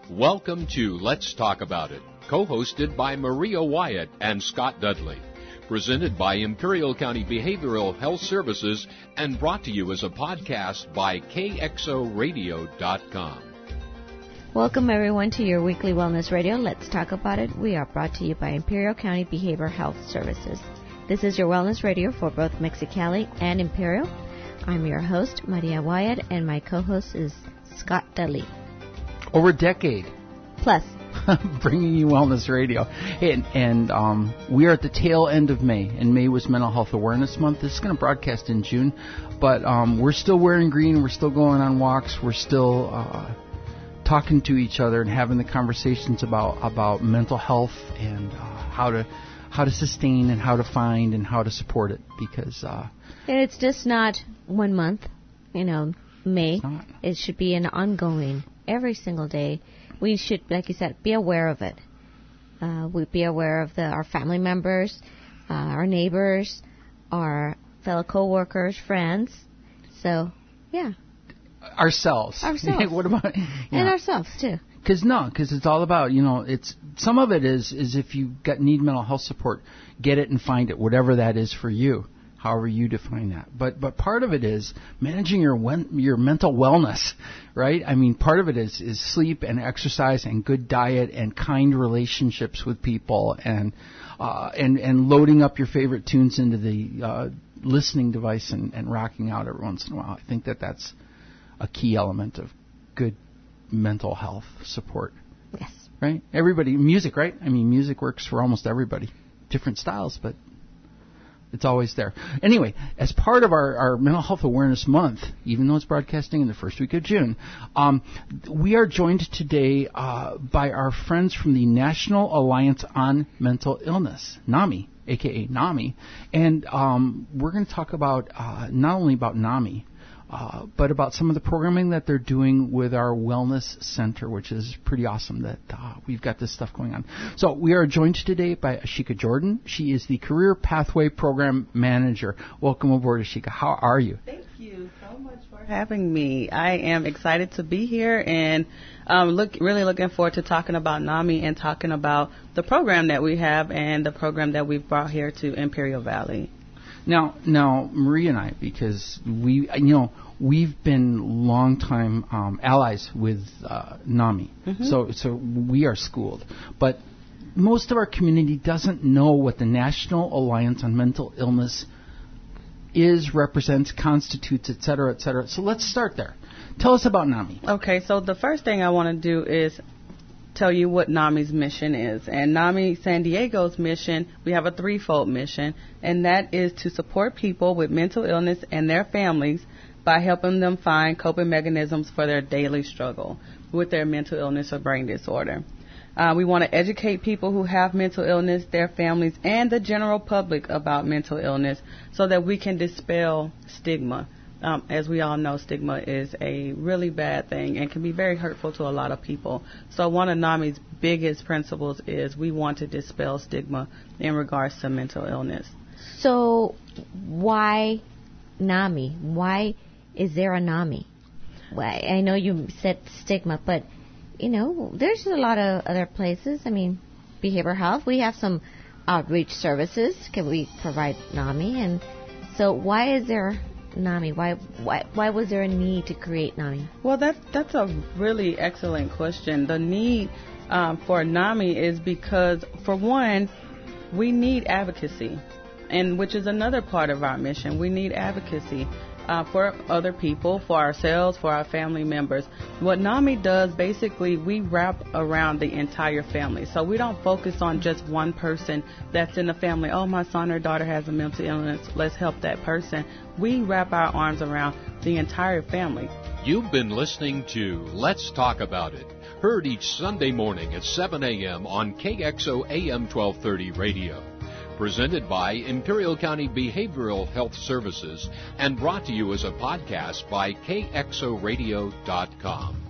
Welcome to Let's Talk About It, co-hosted by Maria Wyatt and Scott Dudley. Presented by Imperial County Behavioral Health Services and brought to you as a podcast by KXORadio.com. Welcome everyone to your weekly wellness radio. Let's talk about it. We are brought to you by Imperial County Behavioral Health Services. This is your wellness radio for both Mexicali and Imperial. I'm your host, Maria Wyatt, and my co-host is Scott Dudley. Over a decade. Plus. Bringing you wellness radio. And we are at the tail end of May, and May was Mental Health Awareness Month. This is going to broadcast in June, but we're still wearing green. We're still going on walks. We're still talking to each other and having the conversations about mental health and how to sustain and how to find and how to support it, because it's just not 1 month, May. It should be an ongoing, every single day. We should, like you said, be aware of it. We'd be aware of our family members, our neighbors, our fellow co-workers, friends. So, yeah. Ourselves. What about... And ourselves, too. Because it's all about, some of it is if you need mental health support, get it and find it, whatever that is for you, however you define that. But part of it is managing your mental wellness, right? I mean, part of it is sleep and exercise and good diet and kind relationships with people and loading up your favorite tunes into the listening device and rocking out every once in a while. I think that's a key element of good mental health support. Yes. Right? Everybody, music, right? I mean, music works for almost everybody. Different styles, but it's always there. Anyway, as part of our Mental Health Awareness Month, even though it's broadcasting in the first week of June, we are joined today by our friends from the National Alliance on Mental Illness, NAMI, a.k.a. NAMI. And we're going to talk about not only about NAMI, but about some of the programming that they're doing with our wellness center, which is pretty awesome that we've got this stuff going on. So we are joined today by Ashika Jordan. She is the Career Pathway Program Manager. Welcome aboard, Ashika. How are you? Thank you so much for having me. I am excited to be here and really looking forward to talking about NAMI and talking about the program that we have and the program that we've brought here to Imperial Valley. Now, Maria and I, because we've been longtime allies with NAMI, so we are schooled. But most of our community doesn't know what the National Alliance on Mental Illness is, represents, constitutes, et cetera, et cetera. So let's start there. Tell us about NAMI. Okay, so the first thing I want to do is tell you what NAMI's mission is. And NAMI San Diego's mission, we have a threefold mission, and that is to support people with mental illness and their families by helping them find coping mechanisms for their daily struggle with their mental illness or brain disorder. We want to educate people who have mental illness, their families, and the general public about mental illness so that we can dispel stigma. As we all know, stigma is a really bad thing and can be very hurtful to a lot of people. So one of NAMI's biggest principles is we want to dispel stigma in regards to mental illness. So why NAMI? Why is there a NAMI? Why? I know you said stigma, but, there's a lot of other places. I mean, behavioral health, we have some outreach services. Can we provide NAMI? And so why is there NAMI? Why was there a need to create NAMI? Well, that's a really excellent question. The need for NAMI is because, for one, we need advocacy, and which is another part of our mission. We need advocacy for other people, for ourselves, for our family members. What NAMI does, basically, we wrap around the entire family. So we don't focus on just one person that's in the family. Oh, my son or daughter has a mental illness. Let's help that person. We wrap our arms around the entire family. You've been listening to Let's Talk About It, heard each Sunday morning at 7 a.m. on KXO AM 1230 radio. Presented by Imperial County Behavioral Health Services and brought to you as a podcast by KXORadio.com.